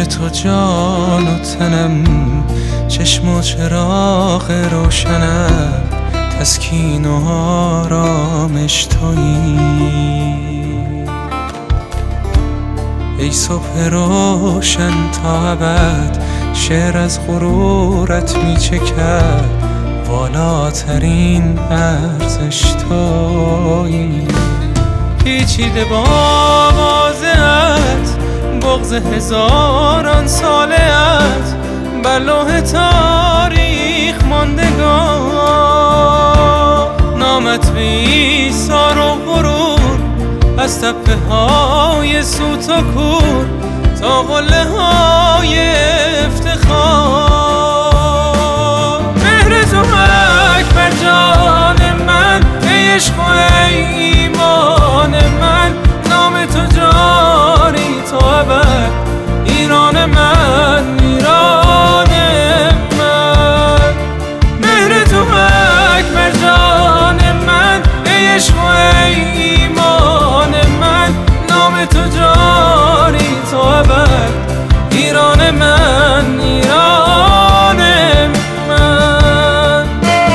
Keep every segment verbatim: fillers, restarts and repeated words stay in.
عشق تو جان و تنم، چشم و چراغ روشنم، تسکین و آرامش تویی. ای صبح روشن تا ابد، شعر از غرورت می چکد، والاترین ارزش تویی. پیچیده با آوازت، بغض هزاران سالت، بر لوح تاریخ ماندگار. نامت به ایثار و غرور، از تپه های سوت و کور تا قله های افتخار. مهر تو اکبر جان من، ای عشق و ای ایمان من، نام تو جاری تا ابد، ایران من ایران من. مهر تو اکبر جان من، ای عشق و ای ایمان من، نام تو جاری تا ابد، ایران من ایران من.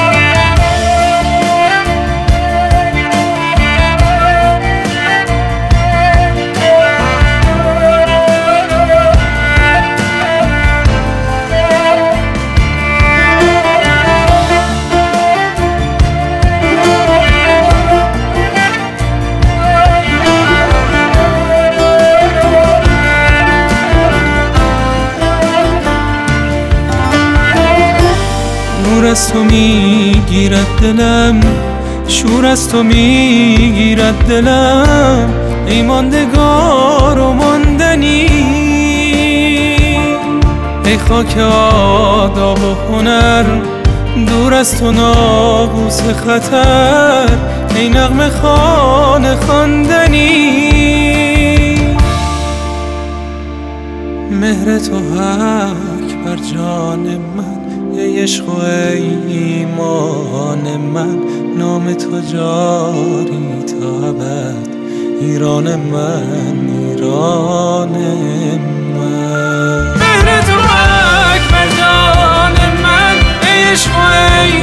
نور از تو میگیرد دلم، شور از تو میگیرد دلم، ای ماندگار و ماندنی. ای خاک آداب و هنر، دور از تو ناقوس خطر، ای نغمه خوان خواندنی. مهر تو اکبر جان من، ای عشق و ای ایمان من، نام تو جاری تا ابد، ایران من ایران من. مهر تو اکبر جان من، ای عشق و ای